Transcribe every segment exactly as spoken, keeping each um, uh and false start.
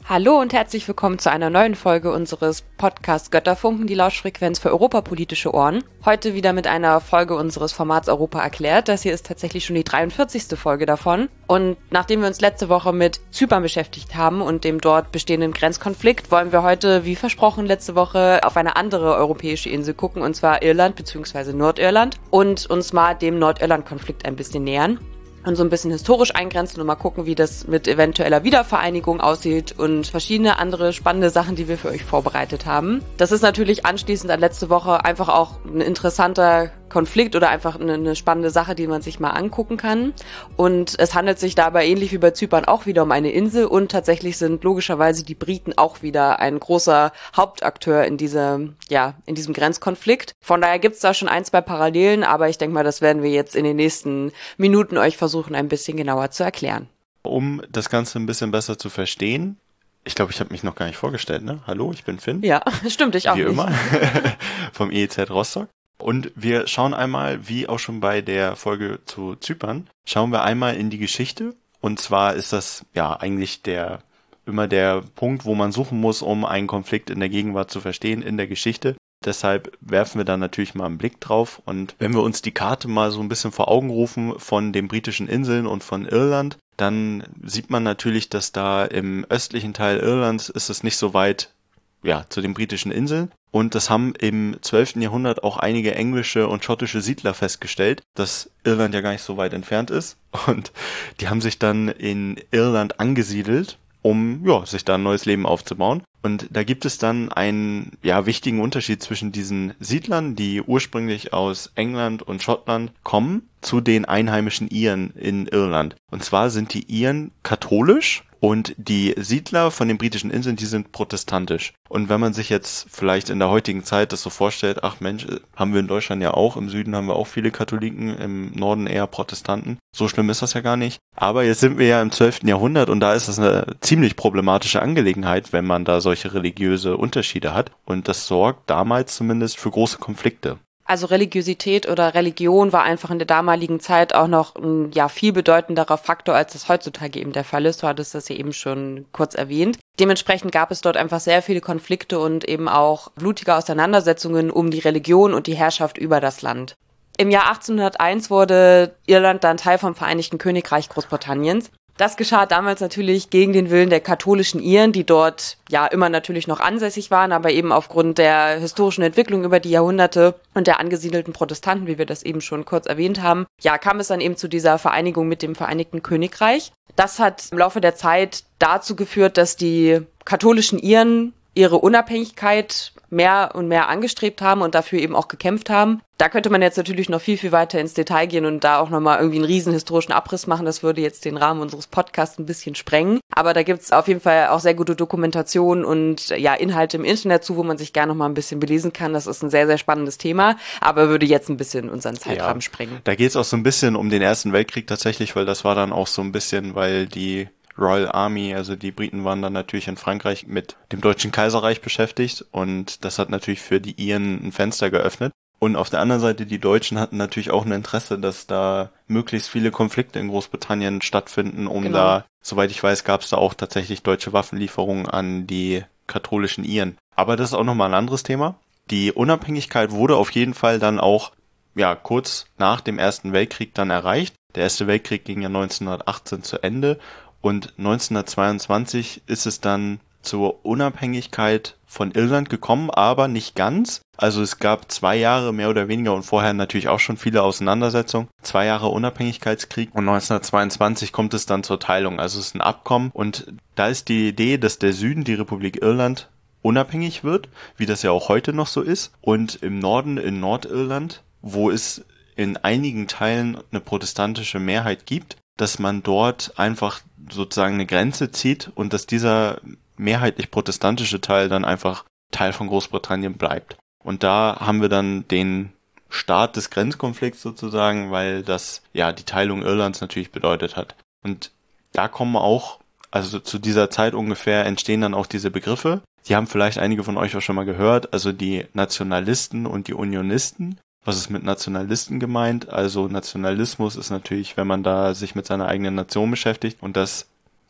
Hallo und herzlich willkommen zu einer neuen Folge unseres Podcasts Götterfunken, die Lauschfrequenz für europapolitische Ohren. Heute wieder mit einer Folge unseres Formats Europa erklärt. Das hier ist tatsächlich schon die dreiundvierzigste Folge davon. Und nachdem wir uns letzte Woche mit Zypern beschäftigt haben und dem dort bestehenden Grenzkonflikt, wollen wir heute, wie versprochen, letzte Woche auf eine andere europäische Insel gucken, und zwar Irland bzw. Nordirland, und uns mal dem Nordirland-Konflikt ein bisschen nähern. Und so ein bisschen historisch eingrenzen und mal gucken, wie das mit eventueller Wiedervereinigung aussieht und verschiedene andere spannende Sachen, die wir für euch vorbereitet haben. Das ist natürlich anschließend an letzte Woche einfach auch ein interessanter Konflikt oder einfach eine, eine spannende Sache, die man sich mal angucken kann. Und es handelt sich dabei ähnlich wie bei Zypern auch wieder um eine Insel, und tatsächlich sind logischerweise die Briten auch wieder ein großer Hauptakteur in diesem, ja, in diesem Grenzkonflikt. Von daher gibt's da schon ein, zwei Parallelen, aber ich denke mal, das werden wir jetzt in den nächsten Minuten euch versuchen, ein bisschen genauer zu erklären. Um das Ganze ein bisschen besser zu verstehen, ich glaube, ich habe mich noch gar nicht vorgestellt, ne? Hallo, ich bin Finn. Ja, stimmt, ich auch Wie nicht. immer, vom E E Z Rostock. Und wir schauen einmal, wie auch schon bei der Folge zu Zypern, schauen wir einmal in die Geschichte. Und zwar ist das ja eigentlich der immer der Punkt, wo man suchen muss, um einen Konflikt in der Gegenwart zu verstehen, in der Geschichte. Deshalb werfen wir da natürlich mal einen Blick drauf. Und wenn wir uns die Karte mal so ein bisschen vor Augen rufen von den britischen Inseln und von Irland, dann sieht man natürlich, dass da im östlichen Teil Irlands ist es nicht so weit, ja, zu den britischen Inseln. Und das haben im zwölften Jahrhundert auch einige englische und schottische Siedler festgestellt, dass Irland ja gar nicht so weit entfernt ist. Und die haben sich dann in Irland angesiedelt, um ja, sich da ein neues Leben aufzubauen. Und da gibt es dann einen ja, wichtigen Unterschied zwischen diesen Siedlern, die ursprünglich aus England und Schottland kommen, zu den einheimischen Iren in Irland. Und zwar sind die Iren katholisch und die Siedler von den britischen Inseln, die sind protestantisch. Und wenn man sich jetzt vielleicht in der heutigen Zeit das so vorstellt, ach Mensch, haben wir in Deutschland ja auch, im Süden haben wir auch viele Katholiken, im Norden eher Protestanten. So schlimm ist das ja gar nicht. Aber jetzt sind wir ja im zwölften Jahrhundert und da ist das eine ziemlich problematische Angelegenheit, wenn man da solche religiöse Unterschiede hat. Und das sorgt damals zumindest für große Konflikte. Also Religiosität oder Religion war einfach in der damaligen Zeit auch noch ein ja viel bedeutenderer Faktor, als das heutzutage eben der Fall ist. Du hattest das ja eben schon kurz erwähnt. Dementsprechend gab es dort einfach sehr viele Konflikte und eben auch blutige Auseinandersetzungen um die Religion und die Herrschaft über das Land. Im Jahr achtzehnhunderteins wurde Irland dann Teil vom Vereinigten Königreich Großbritanniens. Das geschah damals natürlich gegen den Willen der katholischen Iren, die dort ja immer natürlich noch ansässig waren, aber eben aufgrund der historischen Entwicklung über die Jahrhunderte und der angesiedelten Protestanten, wie wir das eben schon kurz erwähnt haben, ja, kam es dann eben zu dieser Vereinigung mit dem Vereinigten Königreich. Das hat im Laufe der Zeit dazu geführt, dass die katholischen Iren ihre Unabhängigkeit mehr und mehr angestrebt haben und dafür eben auch gekämpft haben. Da könnte man jetzt natürlich noch viel, viel weiter ins Detail gehen und da auch nochmal irgendwie einen riesen historischen Abriss machen. Das würde jetzt den Rahmen unseres Podcasts ein bisschen sprengen. Aber da gibt's auf jeden Fall auch sehr gute Dokumentation und ja Inhalte im Internet zu, wo man sich gerne nochmal ein bisschen belesen kann. Das ist ein sehr, sehr spannendes Thema, aber würde jetzt ein bisschen unseren Zeitrahmen ja, sprengen. Da geht's auch so ein bisschen um den Ersten Weltkrieg tatsächlich, weil das war dann auch so ein bisschen, weil die Royal Army, also die Briten waren dann natürlich in Frankreich mit dem Deutschen Kaiserreich beschäftigt und das hat natürlich für die Iren ein Fenster geöffnet. Und auf der anderen Seite, die Deutschen hatten natürlich auch ein Interesse, dass da möglichst viele Konflikte in Großbritannien stattfinden, um genau. da, soweit ich weiß, gab es da auch tatsächlich deutsche Waffenlieferungen an die katholischen Iren. Aber das ist auch nochmal ein anderes Thema. Die Unabhängigkeit wurde auf jeden Fall dann auch, ja, kurz nach dem Ersten Weltkrieg dann erreicht. Der Erste Weltkrieg ging ja neunzehnhundertachtzehn zu Ende. Und neunzehnhundertzweiundzwanzig ist es dann zur Unabhängigkeit von Irland gekommen, aber nicht ganz. Also es gab zwei Jahre mehr oder weniger und vorher natürlich auch schon viele Auseinandersetzungen. Zwei Jahre Unabhängigkeitskrieg und neunzehnhundertzweiundzwanzig kommt es dann zur Teilung. Also es ist ein Abkommen und da ist die Idee, dass der Süden, die Republik Irland, unabhängig wird, wie das ja auch heute noch so ist. Und im Norden, in Nordirland, wo es in einigen Teilen eine protestantische Mehrheit gibt, dass man dort einfach sozusagen eine Grenze zieht und dass dieser mehrheitlich protestantische Teil dann einfach Teil von Großbritannien bleibt. Und da haben wir dann den Start des Grenzkonflikts sozusagen, weil das ja die Teilung Irlands natürlich bedeutet hat. Und da kommen auch, also zu dieser Zeit ungefähr entstehen dann auch diese Begriffe. Die haben vielleicht einige von euch auch schon mal gehört, also die Nationalisten und die Unionisten. Was ist mit Nationalisten gemeint? Also Nationalismus ist natürlich, wenn man da sich mit seiner eigenen Nation beschäftigt und das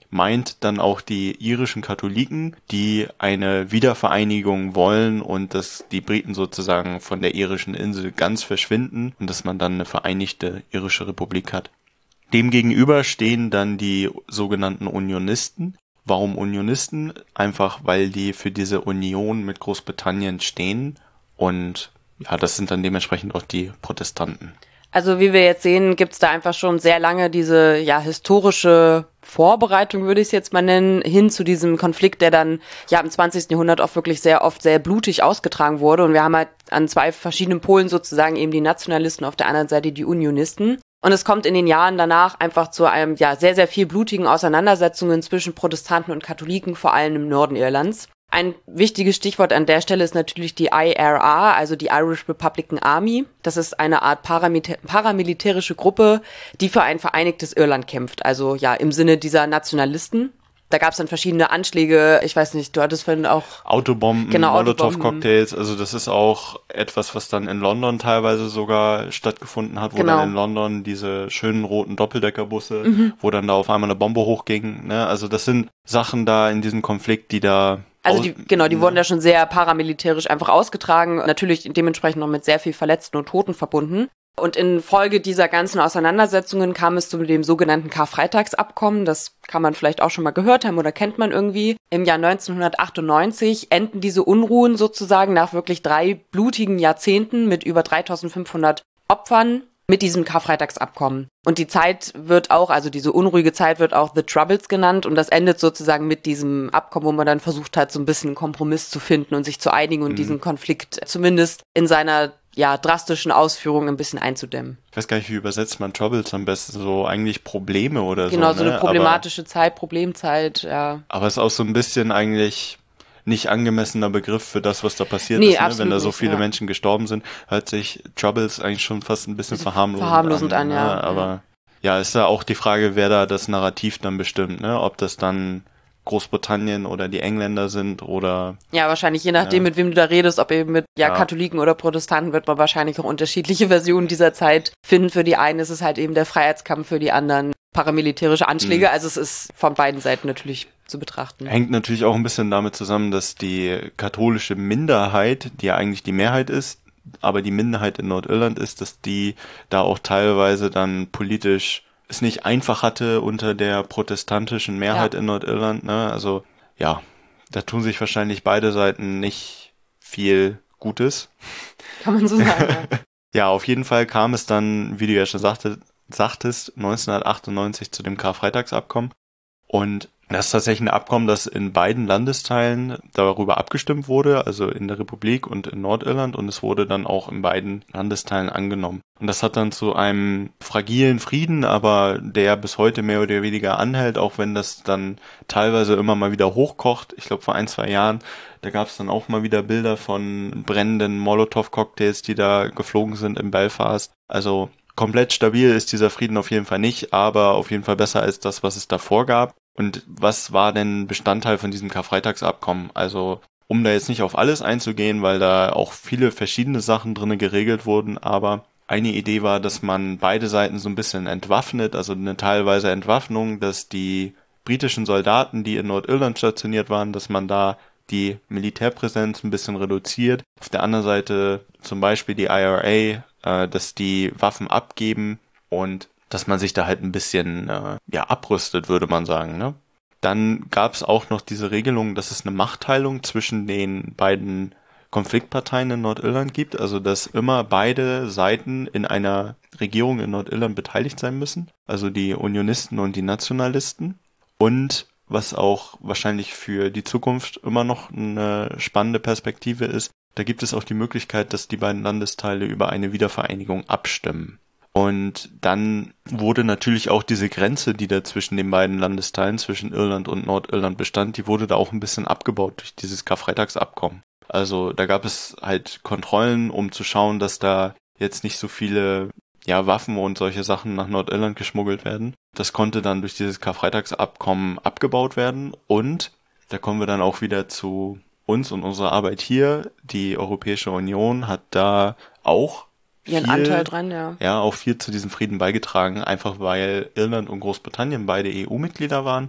meint dann auch die irischen Katholiken, die eine Wiedervereinigung wollen und dass die Briten sozusagen von der irischen Insel ganz verschwinden und dass man dann eine vereinigte irische Republik hat. Demgegenüber stehen dann die sogenannten Unionisten. Warum Unionisten? Einfach, weil die für diese Union mit Großbritannien stehen und ja, das sind dann dementsprechend auch die Protestanten. Also wie wir jetzt sehen, gibt's da einfach schon sehr lange diese ja historische Vorbereitung, würde ich es jetzt mal nennen, hin zu diesem Konflikt, der dann ja im zwanzigsten Jahrhundert auch wirklich sehr oft sehr blutig ausgetragen wurde. Und wir haben halt an zwei verschiedenen Polen sozusagen eben die Nationalisten, auf der anderen Seite die Unionisten. Und es kommt in den Jahren danach einfach zu einem ja sehr, sehr viel blutigen Auseinandersetzungen zwischen Protestanten und Katholiken, vor allem im Norden Irlands. Ein wichtiges Stichwort an der Stelle ist natürlich die I R A, also die Irish Republican Army. Das ist eine Art paramilitä- paramilitärische Gruppe, die für ein vereinigtes Irland kämpft, also ja im Sinne dieser Nationalisten. Da gab es dann verschiedene Anschläge, ich weiß nicht, du hattest vorhin auch... Autobomben, genau, Molotow-Cocktails, also das ist auch etwas, was dann in London teilweise sogar stattgefunden hat, wo Genau. dann in London diese schönen roten Doppeldeckerbusse, Mhm. wo dann da auf einmal eine Bombe hochging, ne? Also das sind Sachen da in diesem Konflikt, die da... Also die, genau, die wurden ja schon sehr paramilitärisch einfach ausgetragen, natürlich dementsprechend noch mit sehr viel Verletzten und Toten verbunden. Und in Folge dieser ganzen Auseinandersetzungen kam es zu dem sogenannten Karfreitagsabkommen. Das kann man vielleicht auch schon mal gehört haben oder kennt man irgendwie. Im Jahr neunzehnhundertachtundneunzig enden diese Unruhen sozusagen nach wirklich drei blutigen Jahrzehnten mit über dreitausendfünfhundert Opfern mit diesem Karfreitagsabkommen. Und die Zeit wird auch, also diese unruhige Zeit wird auch The Troubles genannt und das endet sozusagen mit diesem Abkommen, wo man dann versucht hat, so ein bisschen einen Kompromiss zu finden und sich zu einigen und mhm. diesen Konflikt zumindest in seiner ja drastischen Ausführung ein bisschen einzudämmen. Ich weiß gar nicht, wie übersetzt man Troubles am besten, so eigentlich Probleme oder so. Genau, so ne? eine problematische aber, Zeit, Problemzeit, ja. Aber es ist auch so ein bisschen eigentlich nicht angemessener Begriff für das, was da passiert nee, ist. Ne? Wenn da so nicht, viele ja. Menschen gestorben sind, hört sich Troubles eigentlich schon fast ein bisschen verharmlosend, verharmlosend an. an ja. Ne? Aber ja, ist da auch die Frage, wer da das Narrativ dann bestimmt, ne? Ob das dann Großbritannien oder die Engländer sind oder... Ja, wahrscheinlich je nachdem, ja. mit wem du da redest, ob eben mit ja, ja. Katholiken oder Protestanten, wird man wahrscheinlich auch unterschiedliche Versionen dieser Zeit finden. Für die einen ist es halt eben der Freiheitskampf, für die anderen paramilitärische Anschläge. Mhm. Also es ist von beiden Seiten natürlich zu betrachten. Hängt natürlich auch ein bisschen damit zusammen, dass die katholische Minderheit, die ja eigentlich die Mehrheit ist, aber die Minderheit in Nordirland ist, dass die da auch teilweise dann politisch es nicht einfach hatte unter der protestantischen Mehrheit ja. in Nordirland, ne? Also ja, da tun sich wahrscheinlich beide Seiten nicht viel Gutes. Kann man so sagen, ja. Ja, auf jeden Fall kam es dann, wie du ja schon sagte, sagtest, neunzehnhundertachtundneunzig zu dem Karfreitagsabkommen. Und das ist tatsächlich ein Abkommen, das in beiden Landesteilen darüber abgestimmt wurde, also in der Republik und in Nordirland, und es wurde dann auch in beiden Landesteilen angenommen. Und das hat dann zu einem fragilen Frieden, aber der bis heute mehr oder weniger anhält, auch wenn das dann teilweise immer mal wieder hochkocht. Ich glaube, vor ein, zwei Jahren, da gab es dann auch mal wieder Bilder von brennenden Molotow-Cocktails, die da geflogen sind in Belfast. Also komplett stabil ist dieser Frieden auf jeden Fall nicht, aber auf jeden Fall besser als das, was es davor gab. Und was war denn Bestandteil von diesem Karfreitagsabkommen? Also, um da jetzt nicht auf alles einzugehen, weil da auch viele verschiedene Sachen drinne geregelt wurden, aber eine Idee war, dass man beide Seiten so ein bisschen entwaffnet, also eine teilweise Entwaffnung, dass die britischen Soldaten, die in Nordirland stationiert waren, dass man da die Militärpräsenz ein bisschen reduziert. Auf der anderen Seite zum Beispiel die I R A, äh, dass die Waffen abgeben und dass man sich da halt ein bisschen äh, ja abrüstet, würde man sagen, ne? Dann gab es auch noch diese Regelung, dass es eine Machtteilung zwischen den beiden Konfliktparteien in Nordirland gibt, also dass immer beide Seiten in einer Regierung in Nordirland beteiligt sein müssen, also die Unionisten und die Nationalisten. Und was auch wahrscheinlich für die Zukunft immer noch eine spannende Perspektive ist, da gibt es auch die Möglichkeit, dass die beiden Landesteile über eine Wiedervereinigung abstimmen. Und dann wurde natürlich auch diese Grenze, die da zwischen den beiden Landesteilen, zwischen Irland und Nordirland bestand, die wurde da auch ein bisschen abgebaut durch dieses Karfreitagsabkommen. Also da gab es halt Kontrollen, um zu schauen, dass da jetzt nicht so viele ja Waffen und solche Sachen nach Nordirland geschmuggelt werden. Das konnte dann durch dieses Karfreitagsabkommen abgebaut werden. Und da kommen wir dann auch wieder zu uns und unserer Arbeit hier. Die Europäische Union hat da auch ihren viel, Anteil dran, ja. Ja, auch viel zu diesem Frieden beigetragen, einfach weil Irland und Großbritannien beide E U-Mitglieder waren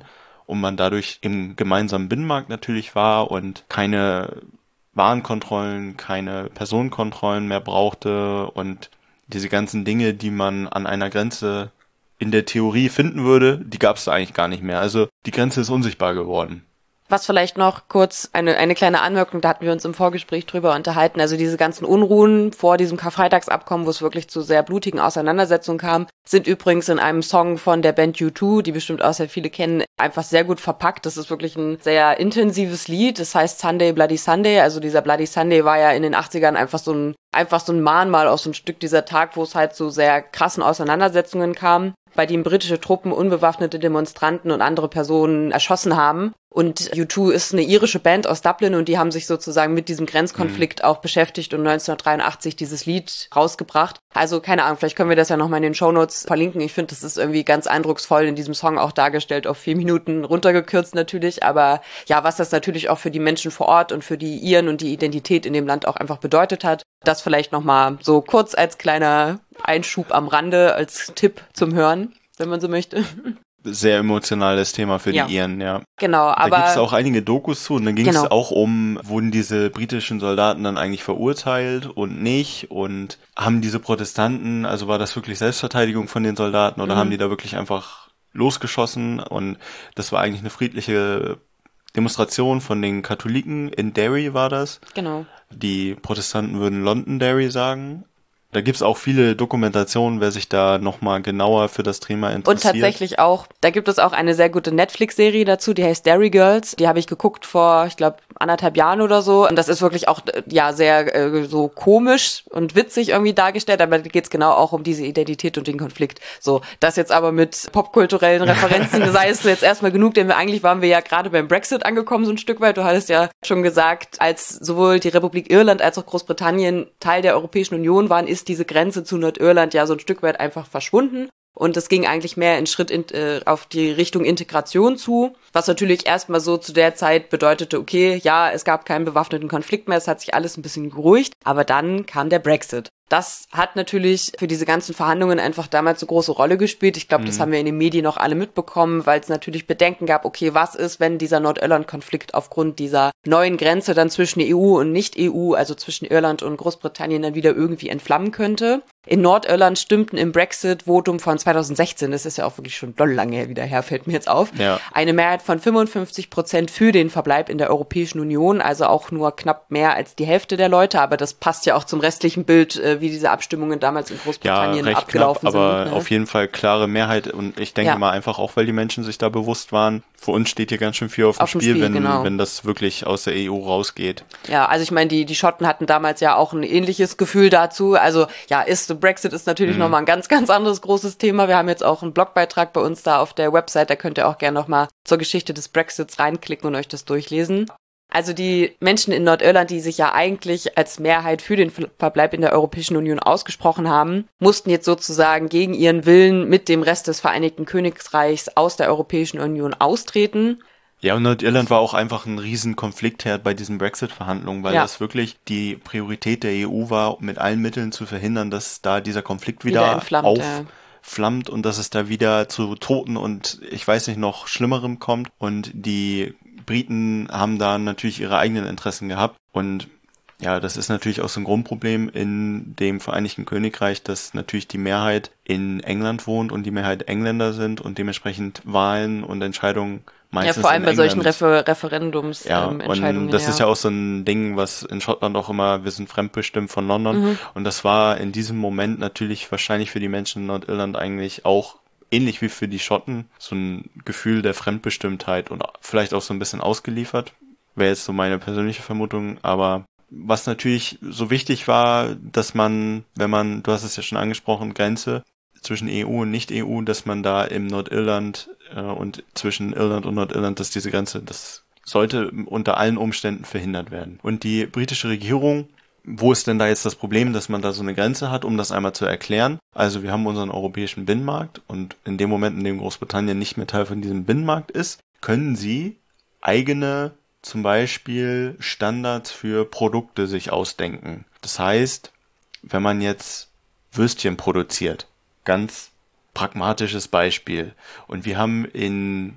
und man dadurch im gemeinsamen Binnenmarkt natürlich war und keine Warenkontrollen, keine Personenkontrollen mehr brauchte und diese ganzen Dinge, die man an einer Grenze in der Theorie finden würde, die gab es da eigentlich gar nicht mehr. Also die Grenze ist unsichtbar geworden. Was vielleicht noch kurz eine eine kleine Anmerkung, da hatten wir uns im Vorgespräch drüber unterhalten, also diese ganzen Unruhen vor diesem Karfreitagsabkommen, wo es wirklich zu sehr blutigen Auseinandersetzungen kam, sind übrigens in einem Song von der Band U zwei, die bestimmt auch sehr viele kennen, einfach sehr gut verpackt. Das ist wirklich ein sehr intensives Lied, das heißt Sunday Bloody Sunday, also dieser Bloody Sunday war ja in den achtzigern einfach so ein einfach so ein Mahnmal, auch so ein Stück dieser Tag, wo es halt zu sehr krassen Auseinandersetzungen kam, bei dem britische Truppen unbewaffnete Demonstranten und andere Personen erschossen haben. Und U zwei ist eine irische Band aus Dublin und die haben sich sozusagen mit diesem Grenzkonflikt mhm. auch beschäftigt und neunzehnhundertdreiundachtzig dieses Lied rausgebracht. Also keine Ahnung, vielleicht können wir das ja nochmal in den Shownotes verlinken. Ich finde, das ist irgendwie ganz eindrucksvoll in diesem Song auch dargestellt, auf vier Minuten runtergekürzt natürlich. Aber ja, was das natürlich auch für die Menschen vor Ort und für die Iren und die Identität in dem Land auch einfach bedeutet hat. Das vielleicht nochmal so kurz als kleiner Einschub am Rande, als Tipp zum Hören, wenn man so möchte. Sehr emotionales Thema für ja. die Iren, ja. Genau, aber... Da gibt es auch einige Dokus zu und dann ging es genau. auch um, wurden diese britischen Soldaten dann eigentlich verurteilt und nicht und haben diese Protestanten, also war das wirklich Selbstverteidigung von den Soldaten oder mhm. haben die da wirklich einfach losgeschossen und das war eigentlich eine friedliche Demonstration von den Katholiken in Derry war das. Genau. Die Protestanten würden Londonderry sagen. Da gibt's auch viele Dokumentationen, wer sich da nochmal genauer für das Thema interessiert. Und tatsächlich auch, da gibt es auch eine sehr gute Netflix-Serie dazu, die heißt Derry Girls. Die habe ich geguckt vor, ich glaube, anderthalb Jahren oder so. Und das ist wirklich auch ja sehr äh, so komisch und witzig irgendwie dargestellt, aber da geht's genau auch um diese Identität und den Konflikt. So, das jetzt aber mit popkulturellen Referenzen sei es jetzt erstmal genug, denn wir eigentlich waren wir ja gerade beim Brexit angekommen, so ein Stück weit. Du hattest ja schon gesagt, als sowohl die Republik Irland als auch Großbritannien Teil der Europäischen Union waren, ist diese Grenze zu Nordirland ja so ein Stück weit einfach verschwunden. Und es ging eigentlich mehr in Schritt in, äh, auf die Richtung Integration zu, was natürlich erstmal so zu der Zeit bedeutete, okay, ja, es gab keinen bewaffneten Konflikt mehr, es hat sich alles ein bisschen beruhigt, aber dann kam der Brexit. Das hat natürlich für diese ganzen Verhandlungen einfach damals eine große Rolle gespielt. Ich glaube, mhm. das haben wir in den Medien auch alle mitbekommen, weil es natürlich Bedenken gab, okay, was ist, wenn dieser Nordirland-Konflikt aufgrund dieser neuen Grenze dann zwischen E U und Nicht-E U, also zwischen Irland und Großbritannien, dann wieder irgendwie entflammen könnte. In Nordirland stimmten im Brexit-Votum von zweitausendsechzehn, das ist ja auch wirklich schon doll lange her wieder her, fällt mir jetzt auf, ja. eine Mehrheit von fünfundfünfzig Prozent für den Verbleib in der Europäischen Union, also auch nur knapp mehr als die Hälfte der Leute, aber das passt ja auch zum restlichen Bild, wie diese Abstimmungen damals in Großbritannien ja, recht abgelaufen knapp, aber sind. Ne? Auf jeden Fall klare Mehrheit und ich denke ja. mal einfach auch, weil die Menschen sich da bewusst waren, für uns steht hier ganz schön viel auf dem, auf Spiel, Spiel wenn, genau. wenn das wirklich aus der E U rausgeht. Ja, also ich meine, die, die Schotten hatten damals ja auch ein ähnliches Gefühl dazu, also ja, ist Brexit ist natürlich mhm. nochmal ein ganz, ganz anderes großes Thema. Wir haben jetzt auch einen Blogbeitrag bei uns da auf der Website, da könnt ihr auch gerne nochmal zur Geschichte des Brexits reinklicken und euch das durchlesen. Also die Menschen in Nordirland, die sich ja eigentlich als Mehrheit für den Verbleib in der Europäischen Union ausgesprochen haben, mussten jetzt sozusagen gegen ihren Willen mit dem Rest des Vereinigten Königreichs aus der Europäischen Union austreten. Ja, und Nordirland war auch einfach ein riesen Konfliktherd bei diesen Brexit-Verhandlungen, weil ja. das wirklich die Priorität der E U war, mit allen Mitteln zu verhindern, dass da dieser Konflikt wieder, wieder entflammt, aufflammt ja. und dass es da wieder zu Toten und ich weiß nicht noch Schlimmerem kommt. Und die Briten haben da natürlich ihre eigenen Interessen gehabt und ja, das ist natürlich auch so ein Grundproblem in dem Vereinigten Königreich, dass natürlich die Mehrheit in England wohnt und die Mehrheit Engländer sind und dementsprechend Wahlen und Entscheidungen meistens ja, vor allem in bei England. solchen Refer- Referendumsentscheidungen. Ja, ähm, und das ja. ist ja auch so ein Ding, was in Schottland auch immer, wir sind fremdbestimmt von London mhm. und das war in diesem Moment natürlich wahrscheinlich für die Menschen in Nordirland eigentlich auch ähnlich wie für die Schotten, so ein Gefühl der Fremdbestimmtheit und vielleicht auch so ein bisschen ausgeliefert. Wäre jetzt so meine persönliche Vermutung, aber was natürlich so wichtig war, dass man, wenn man, du hast es ja schon angesprochen, Grenze zwischen E U und Nicht-E U, dass man da im Nordirland äh, und zwischen Irland und Nordirland, dass diese Grenze, das sollte unter allen Umständen verhindert werden. Und die britische Regierung, wo ist denn da jetzt das Problem, dass man da so eine Grenze hat, um das einmal zu erklären? Also wir haben unseren europäischen Binnenmarkt und in dem Moment, in dem Großbritannien nicht mehr Teil von diesem Binnenmarkt ist, können sie eigene, zum Beispiel Standards für Produkte sich ausdenken. Das heißt, wenn man jetzt Würstchen produziert, ganz pragmatisches Beispiel, und wir haben in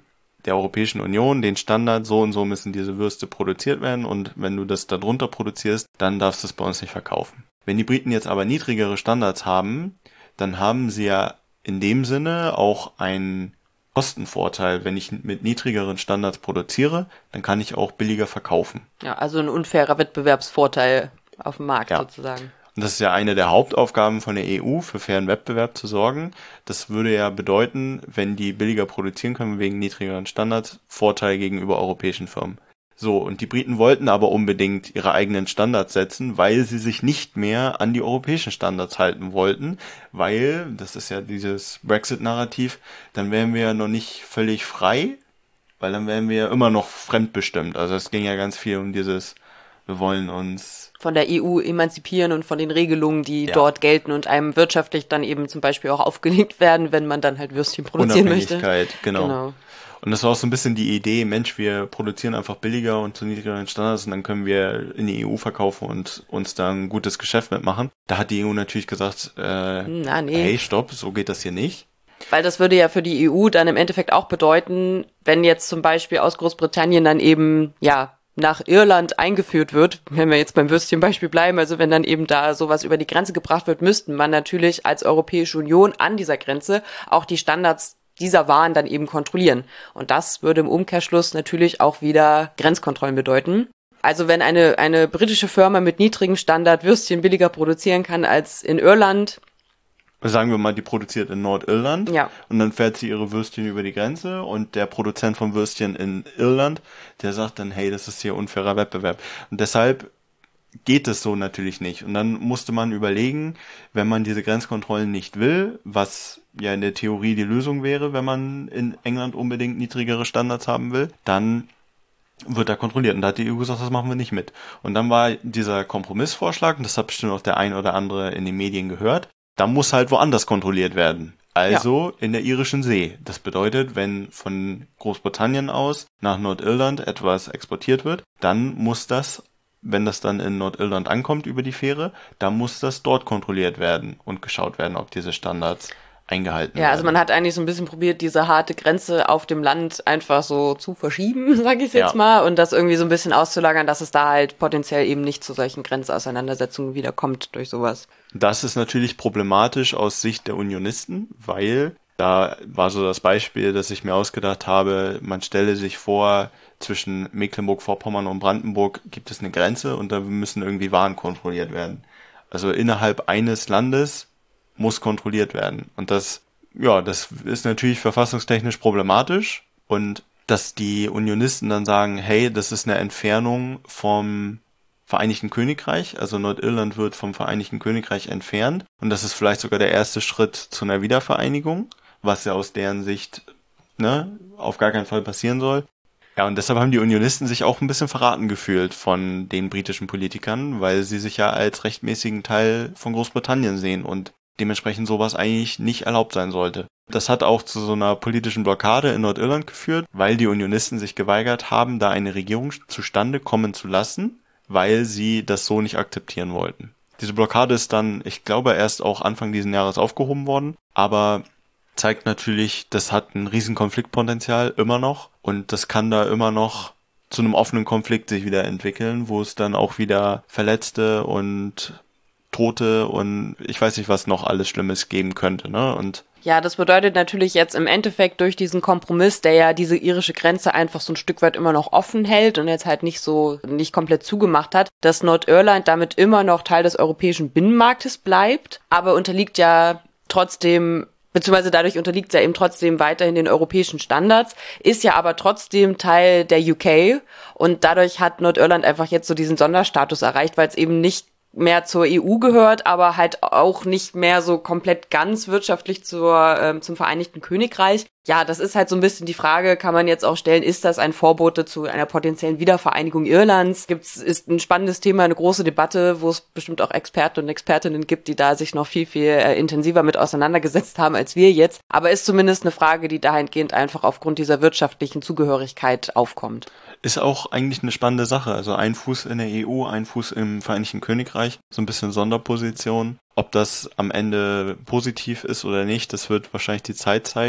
der Europäischen Union den Standard, so und so müssen diese Würste produziert werden und wenn du das darunter produzierst, dann darfst du es bei uns nicht verkaufen. Wenn die Briten jetzt aber niedrigere Standards haben, dann haben sie ja in dem Sinne auch einen Kostenvorteil. Wenn ich mit niedrigeren Standards produziere, dann kann ich auch billiger verkaufen. Ja, also ein unfairer Wettbewerbsvorteil auf dem Markt ja. sozusagen. Und das ist ja eine der Hauptaufgaben von der E U, für fairen Wettbewerb zu sorgen. Das würde ja bedeuten, wenn die billiger produzieren können wegen niedrigeren Standards, Vorteil gegenüber europäischen Firmen. So, und die Briten wollten aber unbedingt ihre eigenen Standards setzen, weil sie sich nicht mehr an die europäischen Standards halten wollten, weil, das ist ja dieses Brexit-Narrativ, dann wären wir ja noch nicht völlig frei, weil dann wären wir ja immer noch fremdbestimmt. Also es ging ja ganz viel um dieses, wir wollen uns von der E U emanzipieren und von den Regelungen, die ja. dort gelten und einem wirtschaftlich dann eben zum Beispiel auch aufgelegt werden, wenn man dann halt Würstchen produzieren möchte. Unabhängigkeit, genau. genau. Und das war auch so ein bisschen die Idee, Mensch, wir produzieren einfach billiger und zu niedrigeren Standards und dann können wir in die E U verkaufen und uns da ein gutes Geschäft mitmachen. Da hat die E U natürlich gesagt, äh, Na, nee. hey, stopp, so geht das hier nicht. Weil das würde ja für die E U dann im Endeffekt auch bedeuten, wenn jetzt zum Beispiel aus Großbritannien dann eben, ja, nach Irland eingeführt wird, wenn wir jetzt beim Würstchenbeispiel bleiben, also wenn dann eben da sowas über die Grenze gebracht wird, müssten man natürlich als Europäische Union an dieser Grenze auch die Standards dieser Waren dann eben kontrollieren. Und das würde im Umkehrschluss natürlich auch wieder Grenzkontrollen bedeuten. Also wenn eine eine britische Firma mit niedrigem Standard Würstchen billiger produzieren kann als in Irland, sagen wir mal, die produziert in Nordirland ja. und dann fährt sie ihre Würstchen über die Grenze und der Produzent von Würstchen in Irland, der sagt dann, hey, das ist hier unfairer Wettbewerb. Und deshalb geht es so natürlich nicht. Und dann musste man überlegen, wenn man diese Grenzkontrollen nicht will, was ja in der Theorie die Lösung wäre, wenn man in England unbedingt niedrigere Standards haben will, dann wird da kontrolliert. Und da hat die E U gesagt, das machen wir nicht mit. Und dann war dieser Kompromissvorschlag, und das hat bestimmt auch der ein oder andere in den Medien gehört, da muss halt woanders kontrolliert werden. Also ja. in der irischen See. Das bedeutet, wenn von Großbritannien aus nach Nordirland etwas exportiert wird, dann muss das, wenn das dann in Nordirland ankommt über die Fähre, dann muss das dort kontrolliert werden und geschaut werden, ob diese Standards eingehalten ja, werden. Also man hat eigentlich so ein bisschen probiert, diese harte Grenze auf dem Land einfach so zu verschieben, sage ich jetzt ja. mal, und das irgendwie so ein bisschen auszulagern, dass es da halt potenziell eben nicht zu solchen Grenzauseinandersetzungen wieder kommt durch sowas. Das ist natürlich problematisch aus Sicht der Unionisten, weil da war so das Beispiel, dass ich mir ausgedacht habe, man stelle sich vor, zwischen Mecklenburg-Vorpommern und Brandenburg gibt es eine Grenze und da müssen irgendwie Waren kontrolliert werden. Also innerhalb eines Landes muss kontrolliert werden. Und das, ja, das ist natürlich verfassungstechnisch problematisch. Und dass die Unionisten dann sagen, hey, das ist eine Entfernung vom Vereinigten Königreich, also Nordirland wird vom Vereinigten Königreich entfernt. Und das ist vielleicht sogar der erste Schritt zu einer Wiedervereinigung, was ja aus deren Sicht ne, auf gar keinen Fall passieren soll. Ja, und deshalb haben die Unionisten sich auch ein bisschen verraten gefühlt von den britischen Politikern, weil sie sich ja als rechtmäßigen Teil von Großbritannien sehen und dementsprechend sowas eigentlich nicht erlaubt sein sollte. Das hat auch zu so einer politischen Blockade in Nordirland geführt, weil die Unionisten sich geweigert haben, da eine Regierung zustande kommen zu lassen, weil sie das so nicht akzeptieren wollten. Diese Blockade ist dann, ich glaube, erst auch Anfang diesen Jahres aufgehoben worden, aber zeigt natürlich, das hat ein riesen Konfliktpotenzial immer noch und das kann da immer noch zu einem offenen Konflikt sich wieder entwickeln, wo es dann auch wieder Verletzte und Tote und ich weiß nicht, was noch alles Schlimmes geben könnte, ne? Und ja, das bedeutet natürlich jetzt im Endeffekt durch diesen Kompromiss, der ja diese irische Grenze einfach so ein Stück weit immer noch offen hält und jetzt halt nicht so, nicht komplett zugemacht hat, dass Nordirland damit immer noch Teil des europäischen Binnenmarktes bleibt, aber unterliegt ja trotzdem, beziehungsweise dadurch unterliegt es ja eben trotzdem weiterhin den europäischen Standards, ist ja aber trotzdem Teil der U K und dadurch hat Nordirland einfach jetzt so diesen Sonderstatus erreicht, weil es eben nicht mehr zur E U gehört, aber halt auch nicht mehr so komplett ganz wirtschaftlich zur ähm, zum Vereinigten Königreich. Ja, das ist halt so ein bisschen die Frage, kann man jetzt auch stellen, ist das ein Vorbote zu einer potenziellen Wiedervereinigung Irlands? Gibt's, ist ein spannendes Thema, eine große Debatte, wo es bestimmt auch Experten und Expertinnen gibt, die da sich noch viel, viel äh, intensiver mit auseinandergesetzt haben als wir jetzt. Aber ist zumindest eine Frage, die dahingehend einfach aufgrund dieser wirtschaftlichen Zugehörigkeit aufkommt. Ist auch eigentlich eine spannende Sache. Also ein Fuß in der E U, ein Fuß im Vereinigten Königreich, so ein bisschen Sonderposition. Ob das am Ende positiv ist oder nicht, das wird wahrscheinlich die Zeit zeigen.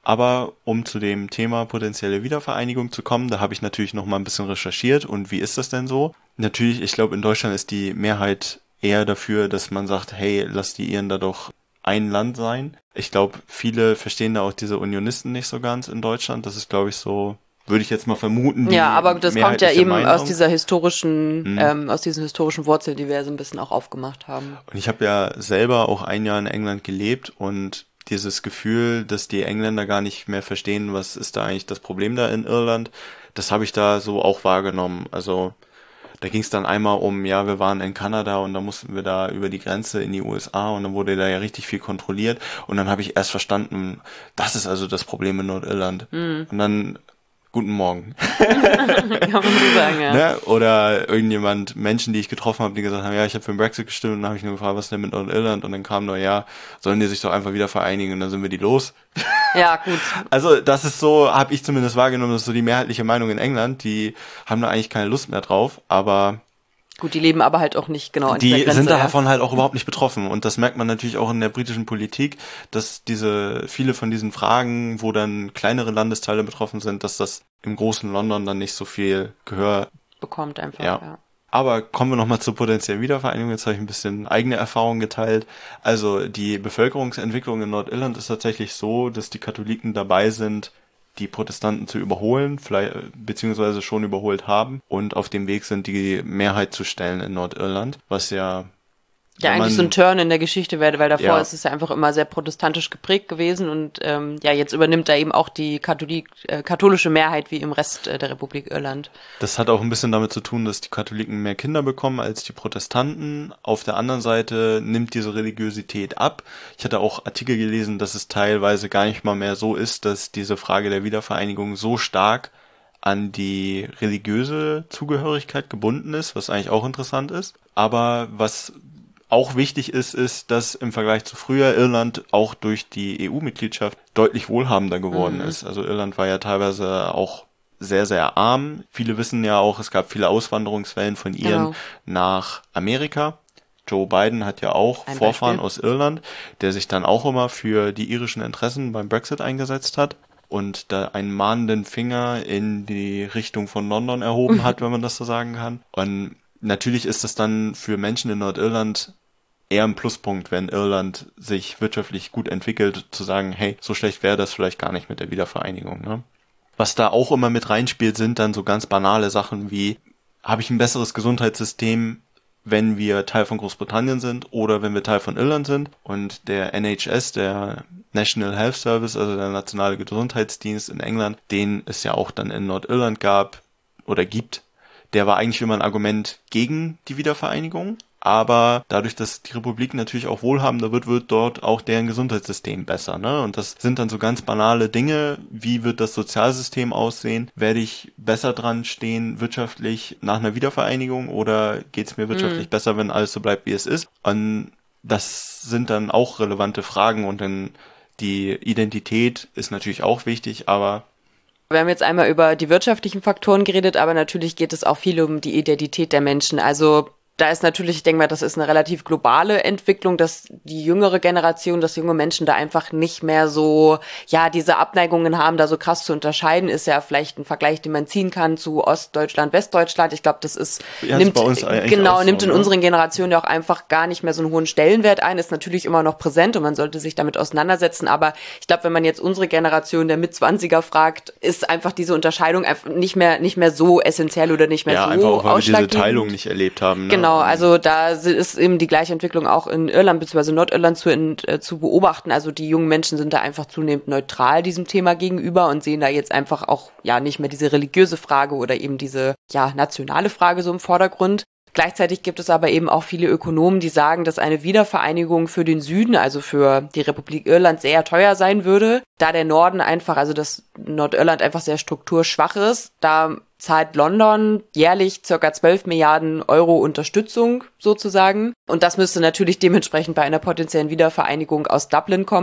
Aber um zu dem Thema potenzielle Wiedervereinigung zu kommen, da habe ich natürlich noch mal ein bisschen recherchiert. Und wie ist das denn so? Natürlich, ich glaube, in Deutschland ist die Mehrheit eher dafür, dass man sagt, hey, lass die Iren da doch ein Land sein. Ich glaube, viele verstehen da auch diese Unionisten nicht so ganz in Deutschland. Das ist, glaube ich, so, würde ich jetzt mal vermuten. Ja, aber das kommt ja eben Meinung. aus dieser historischen, hm. ähm, aus diesen historischen Wurzeln, die wir so ein bisschen auch aufgemacht haben. Und ich habe ja selber auch ein Jahr in England gelebt und dieses Gefühl, dass die Engländer gar nicht mehr verstehen, was ist da eigentlich das Problem da in Irland, das habe ich da so auch wahrgenommen. Also da ging es dann einmal um, ja, wir waren in Kanada und dann mussten wir da über die Grenze in die U S A und dann wurde da ja richtig viel kontrolliert und dann habe ich erst verstanden, das ist also das Problem in Nordirland. Mhm. Und dann, guten Morgen. Kann man so sagen, ja. Ne? Oder irgendjemand, Menschen, die ich getroffen habe, die gesagt haben, ja, ich habe für den Brexit gestimmt und dann habe ich nur gefragt, was ist denn mit Nordirland? Und dann kam nur, ja, sollen die sich doch einfach wieder vereinigen und dann sind wir die los. Ja, gut. Also das ist so, habe ich zumindest wahrgenommen, das ist so die mehrheitliche Meinung in England, die haben da eigentlich keine Lust mehr drauf, aber gut, die leben aber halt auch nicht genau an die dieser Grenze, sind ja. davon halt auch überhaupt nicht betroffen und das merkt man natürlich auch in der britischen Politik, dass diese viele von diesen Fragen, wo dann kleinere Landesteile betroffen sind, dass das im großen London dann nicht so viel Gehör bekommt einfach, ja. ja. Aber kommen wir nochmal zur potenziellen Wiedervereinigung. Jetzt habe ich ein bisschen eigene Erfahrungen geteilt. Also die Bevölkerungsentwicklung in Nordirland ist tatsächlich so, dass die Katholiken dabei sind, die Protestanten zu überholen, vielleicht beziehungsweise schon überholt haben und auf dem Weg sind, die Mehrheit zu stellen in Nordirland, was ja ja eigentlich man, so ein Turn in der Geschichte wäre, weil davor ja. ist es ja einfach immer sehr protestantisch geprägt gewesen und ähm, ja jetzt übernimmt da eben auch die Katholik, äh, katholische Mehrheit wie im Rest äh, der Republik Irland. Das hat auch ein bisschen damit zu tun, dass die Katholiken mehr Kinder bekommen als die Protestanten. Auf der anderen Seite nimmt diese Religiosität ab. Ich hatte auch Artikel gelesen, dass es teilweise gar nicht mal mehr so ist, dass diese Frage der Wiedervereinigung so stark an die religiöse Zugehörigkeit gebunden ist, was eigentlich auch interessant ist. Aber was auch wichtig ist, ist, dass im Vergleich zu früher Irland auch durch die E U-Mitgliedschaft deutlich wohlhabender geworden mhm. ist. Also Irland war ja teilweise auch sehr, sehr arm. Viele wissen ja auch, es gab viele Auswanderungswellen von Iren genau. nach Amerika. Joe Biden hat ja auch Ein Vorfahren Beispiel. aus Irland, der sich dann auch immer für die irischen Interessen beim Brexit eingesetzt hat und da einen mahnenden Finger in die Richtung von London erhoben hat, wenn man das so sagen kann. Und natürlich ist es dann für Menschen in Nordirland eher ein Pluspunkt, wenn Irland sich wirtschaftlich gut entwickelt, zu sagen, hey, so schlecht wäre das vielleicht gar nicht mit der Wiedervereinigung. Ne? Was da auch immer mit reinspielt, sind dann so ganz banale Sachen wie, habe ich ein besseres Gesundheitssystem, wenn wir Teil von Großbritannien sind oder wenn wir Teil von Irland sind? Und der N H S, der National Health Service, also der nationale Gesundheitsdienst in England, den es ja auch dann in Nordirland gab oder gibt, der war eigentlich immer ein Argument gegen die Wiedervereinigung. Aber dadurch, dass die Republik natürlich auch wohlhabender wird, wird dort auch deren Gesundheitssystem besser, ne? Und das sind dann so ganz banale Dinge. Wie wird das Sozialsystem aussehen? Werde ich besser dran stehen wirtschaftlich nach einer Wiedervereinigung oder geht es mir wirtschaftlich mhm. besser, wenn alles so bleibt, wie es ist? Und das sind dann auch relevante Fragen und dann die Identität ist natürlich auch wichtig, aber wir haben jetzt einmal über die wirtschaftlichen Faktoren geredet, aber natürlich geht es auch viel um die Identität der Menschen. Also da ist natürlich, ich denke mal, das ist eine relativ globale Entwicklung, dass die jüngere Generation, dass junge Menschen da einfach nicht mehr so, ja, diese Abneigungen haben, da so krass zu unterscheiden, ist ja vielleicht ein Vergleich, den man ziehen kann zu Ostdeutschland, Westdeutschland. Ich glaube, das ist, ja, nimmt, bei uns genau, so, nimmt in ne? unseren Generationen ja auch einfach gar nicht mehr so einen hohen Stellenwert ein, ist natürlich immer noch präsent und man sollte sich damit auseinandersetzen, aber ich glaube, wenn man jetzt unsere Generation der Mitzwanziger fragt, ist einfach diese Unterscheidung einfach nicht mehr, nicht mehr so essentiell oder nicht mehr ja, so einfach auch, weil wir diese ausschlaggebend. Teilung nicht erlebt haben. Ne? Genau, also da ist eben die gleiche Entwicklung auch in Irland bzw. Nordirland zu, in, äh, zu beobachten. Also die jungen Menschen sind da einfach zunehmend neutral diesem Thema gegenüber und sehen da jetzt einfach auch ja nicht mehr diese religiöse Frage oder eben diese ja nationale Frage so im Vordergrund. Gleichzeitig gibt es aber eben auch viele Ökonomen, die sagen, dass eine Wiedervereinigung für den Süden, also für die Republik Irland, sehr teuer sein würde, da der Norden einfach, also das Nordirland einfach sehr strukturschwach ist. Da zahlt London jährlich circa zwölf Milliarden Euro Unterstützung sozusagen. Und das müsste natürlich dementsprechend bei einer potenziellen Wiedervereinigung aus Dublin kommen.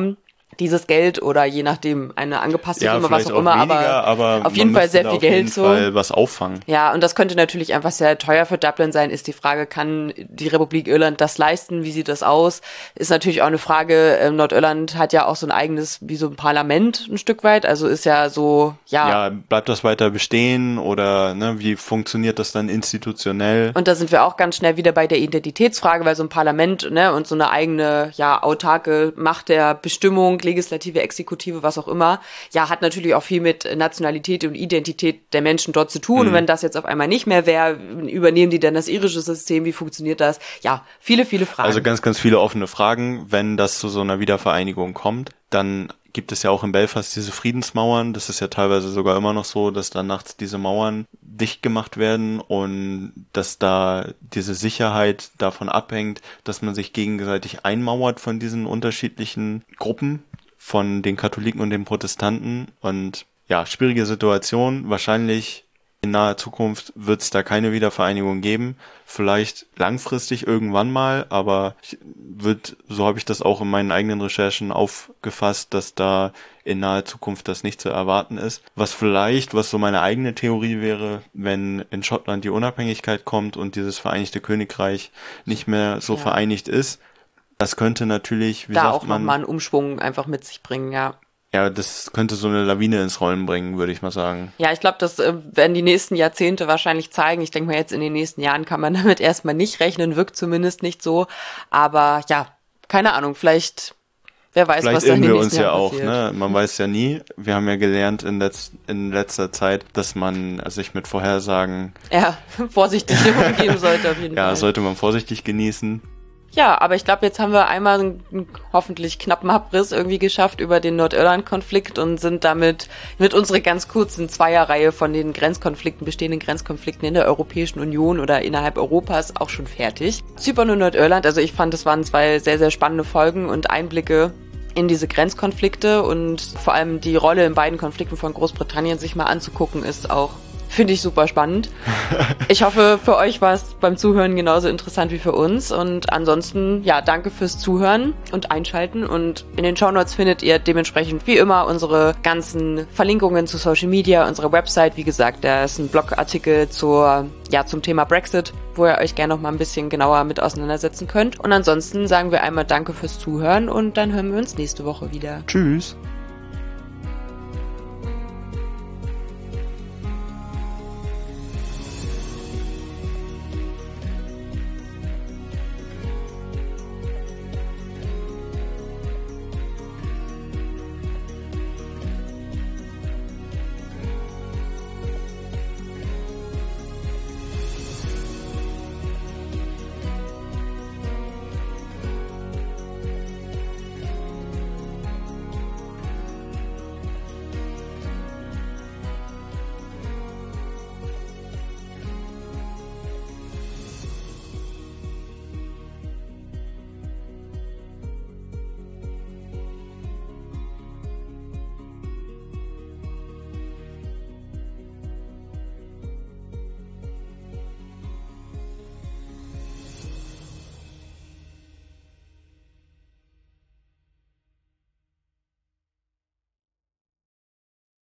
dieses Geld oder je nachdem eine angepasste ja, Summe, was auch, auch immer, weniger, aber, aber auf jeden Fall sehr viel Geld so. Auf jeden Fall was auffangen. Ja, und das könnte natürlich einfach sehr teuer für Dublin sein, ist die Frage, kann die Republik Irland das leisten, wie sieht das aus? Ist natürlich auch eine Frage, ähm, Nordirland hat ja auch so ein eigenes, wie so ein Parlament ein Stück weit, also ist ja so, ja. Ja, bleibt das weiter bestehen oder ne, wie funktioniert das dann institutionell? Und da sind wir auch ganz schnell wieder bei der Identitätsfrage, weil so ein Parlament, ne, und so eine eigene, ja, autarke Macht der Bestimmung, Legislative, Exekutive, was auch immer, ja, hat natürlich auch viel mit Nationalität und Identität der Menschen dort zu tun. Mhm. Und wenn das jetzt auf einmal nicht mehr wäre, übernehmen die dann das irische System? Wie funktioniert das? Ja, viele, viele Fragen. Also ganz, ganz viele offene Fragen. Wenn das zu so einer Wiedervereinigung kommt, dann gibt es ja auch in Belfast diese Friedensmauern. Das ist ja teilweise sogar immer noch so, dass da nachts diese Mauern dicht gemacht werden und dass da diese Sicherheit davon abhängt, dass man sich gegenseitig einmauert von diesen unterschiedlichen Gruppen, von den Katholiken und den Protestanten. Und ja, schwierige Situation. Wahrscheinlich in naher Zukunft wird es da keine Wiedervereinigung geben. Vielleicht langfristig irgendwann mal, aber wird, so habe ich das auch in meinen eigenen Recherchen aufgefasst, dass da in naher Zukunft das nicht zu erwarten ist. Was vielleicht, was so meine eigene Theorie wäre, wenn in Schottland die Unabhängigkeit kommt und dieses Vereinigte Königreich nicht mehr so ja. vereinigt ist, das könnte natürlich, wie da sagt auch man, nochmal einen Umschwung einfach mit sich bringen, ja. Ja, das könnte so eine Lawine ins Rollen bringen, würde ich mal sagen. Ja, ich glaube, das äh, werden die nächsten Jahrzehnte wahrscheinlich zeigen. Ich denke mal, jetzt in den nächsten Jahren kann man damit erstmal nicht rechnen, wirkt zumindest nicht so. Aber ja, keine Ahnung, vielleicht, wer weiß, vielleicht was da in den wir nächsten uns ja Jahren auch, passiert. ne? Man weiß ja nie. Wir haben ja gelernt in, letz in letzter Zeit, dass man sich mit Vorhersagen ja, vorsichtig umgehen sollte auf jeden ja, Fall. Ja, sollte man vorsichtig genießen. Ja, aber ich glaube, jetzt haben wir einmal einen hoffentlich knappen Abriss irgendwie geschafft über den Nordirland-Konflikt und sind damit mit unserer ganz kurzen Zweierreihe von den Grenzkonflikten, bestehenden Grenzkonflikten in der Europäischen Union oder innerhalb Europas auch schon fertig. Zypern und Nordirland, also ich fand, das waren zwei sehr, sehr spannende Folgen und Einblicke in diese Grenzkonflikte und vor allem die Rolle in beiden Konflikten von Großbritannien sich mal anzugucken, ist auch, finde ich, super spannend. Ich hoffe, für euch war es beim Zuhören genauso interessant wie für uns. Und ansonsten, ja, danke fürs Zuhören und Einschalten. Und in den Shownotes findet ihr dementsprechend wie immer unsere ganzen Verlinkungen zu Social Media, unsere Website. Wie gesagt, da ist ein Blogartikel zur, ja, zum Thema Brexit, wo ihr euch gerne noch mal ein bisschen genauer mit auseinandersetzen könnt. Und ansonsten sagen wir einmal danke fürs Zuhören und dann hören wir uns nächste Woche wieder. Tschüss.